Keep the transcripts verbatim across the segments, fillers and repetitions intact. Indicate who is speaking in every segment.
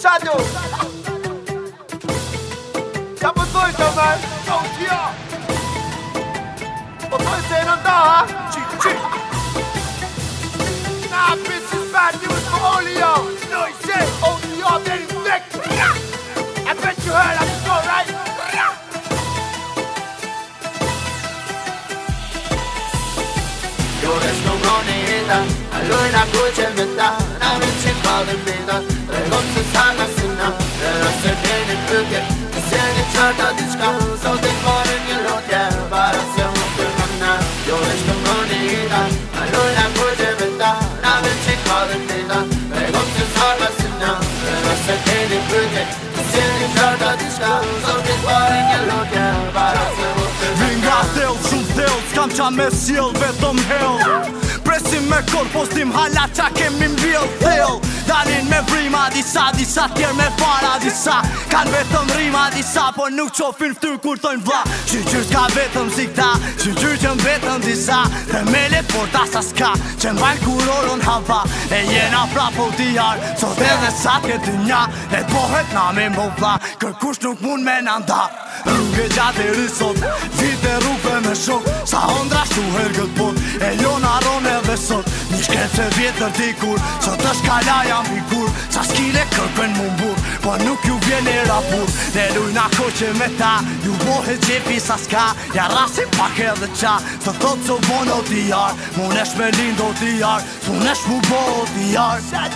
Speaker 1: Shadow. Siamo solito, man. Oh, yeah. But what's saying on that, huh? Nah, bitch, it's bad news for all of y'all. You know what he said? All of y'all getting vexed. I bet you heard that before, right?
Speaker 2: Yo resto moneta, allora croce in metà, una vince in vita, tre gonze stanno a sinna, per essere bene perché ti sei iniziata di scanso, ti cuore che lo tiene, para siamo per manna. Yo resto moneta, allora croce in metà, una vince in vita, tre gonze stanno a sinna, per essere bene perché ti sei iniziata di scanso, ti cuore che lo tiene, para siamo per manna.
Speaker 3: Ringa thell, shumë thell, s'kam qa me sjell, vetëm hell. Presim me kor, postim hala qa kemi mbill thell. Dalin me vrima disa, disa tjer me para disa. Kan vetëm rima disa, po nuk qofin ftyr kur thojnë vlla. Qyqyr s'ka vetëm si këta, qyqyr që vetëm disa. Dhe melet por tasa s'ka, që mbajnë kuroron hava. E jena pra po dijar, sot edhe sa këtë nja. E t'pohet na me mbo vlla, kërkush nuk mund me nanda. Rrugë gjatë e risot, vite rrugë me shok. Sa ondra shtu her këtë pot, e jona ron edhe sot. Një shket se vjetër dikur, sot është kala jam figur. Sa skile kërpen mu mbur, po nuk ju vjen e rapur. Ne lujna koqe me ta, ju bohe gjepi sa s'ka. Ja rasim pak edhe qa, së thot so bono t'ijar. Munesh me lindo t'ijar, s'munesh mu bo t'ijar.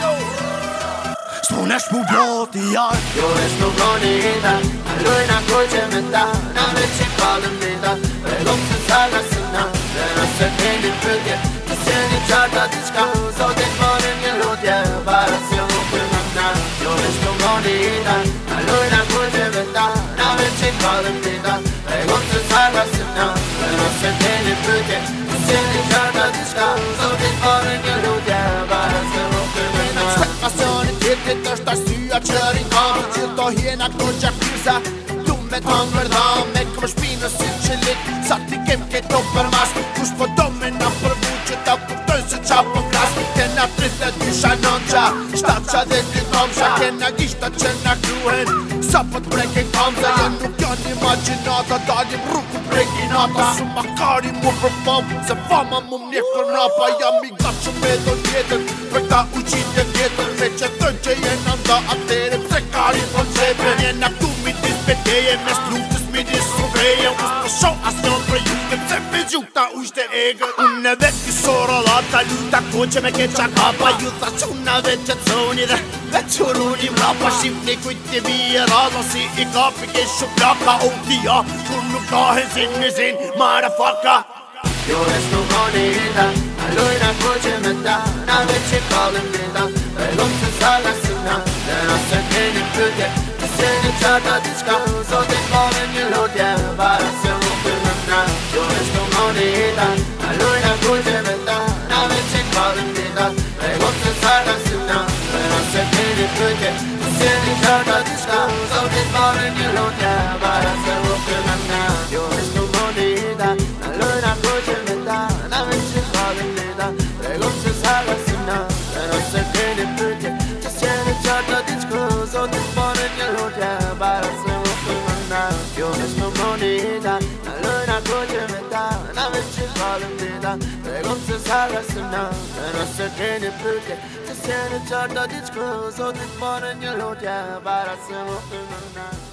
Speaker 3: S'munesh mu bo t'ijar.
Speaker 2: Yo resto moneta, allora croce in metà, una vince in vita, tre gonze stanno a sinna, per essere bene perché ti sei iniziata di scanso, ti cuore che lo tiene, para siamo per manna. Yo resto moneta, allora croce in metà, una vince in vita, tre gonze stanno a sinna, per essere bene perché ti sei iniziata di scanso, ti cuore che lo tiene, para siamo per manna.
Speaker 1: Passione tjetit është arsyeja që rinkam që to hjena këto gjafisa du me të ngërda me këm shpinë si qëllit sa ti kem këto për mas kush po do me na përvu që ta kuptojnë se qa po kras kena tridhet dy shanonqa shtat qa dhe dy komsha kena gishta që na kruhen sa po t'preken kamza ja nuk janë imaginata dalim rrugu prekinata su makari mu për pom se fama mu mnjek për mrapa jam i gatë që me do tjetër për ta uqitje tjetër me që thënë që jena nda atere pse kari po qepe jena këtu midis beteje mes luftës midis suvreje us po shoh as njën për juve pse me gjuta ushte egër unë edhe kisora lata luta koqe me keqa kapa ju tha qunave që t'zoni dhe dhe quruni mrapa shifni kujtje bije rada si i kapi ke shuplaka o tia kur nuk kahen zin në zin marafaka.
Speaker 2: Yo resto moneta, allora croce in metà, una vince in vita, tre gonze stanno a sinna, per essere bene perché ti sei iniziata di scanso, ti cuore che lo tiene, para siamo per manna. Yo resto moneta, allora croce in metà, una vince in vita, tre gonze stanno a sinna, per essere bene perché ti sei iniziata di scanso, ti cuore che lo tiene, para siamo per manna. Yo resto moneta, allora croce in metà, una vince in vita, tre gonze stanno a sinna, per essere bene perché ti sei iniziata di scanso, ti cuore che lo tiene, para siamo per manna. Yo resto moneta, allora croce in metà, una vince in vita, tre gonze stanno a sinna, per essere bene perché ti sei iniziata di scanso, ti cuore che lo tiene, para siamo per manna.